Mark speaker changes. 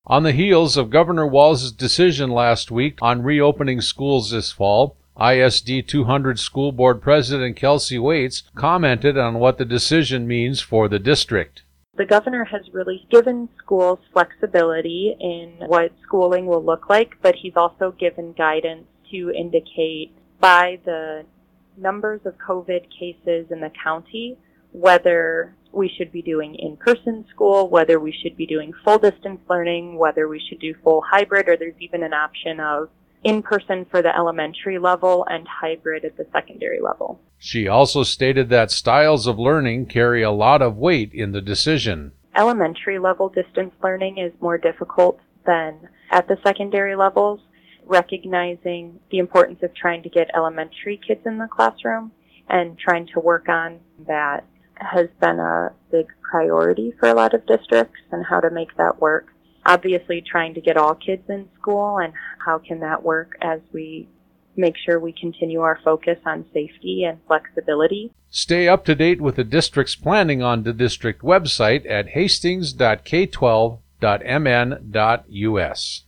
Speaker 1: On the heels of Governor Walz's decision last week on reopening schools this fall, ISD 200 School Board President Kelsey Waits commented on what the decision means for the district.
Speaker 2: The governor has really given schools flexibility in what schooling will look like, but he's also given guidance to indicate by the numbers of COVID cases in the county whether we should be doing in-person school, whether we should be doing full distance learning, whether we should do full hybrid, or there's even an option of in-person for the elementary level and hybrid at the secondary level.
Speaker 1: She also stated that styles of learning carry a lot of weight in the decision.
Speaker 2: Elementary level distance learning is more difficult than at the secondary levels, recognizing the importance of trying to get elementary kids in the classroom and trying to work on that has been a big priority for a lot of districts and how to make that work. Obviously, trying to get all kids in school and how can that work as we make sure we continue our focus on safety and flexibility.
Speaker 1: Stay up to date with the district's planning on the district website at hastings.k12.mn.us.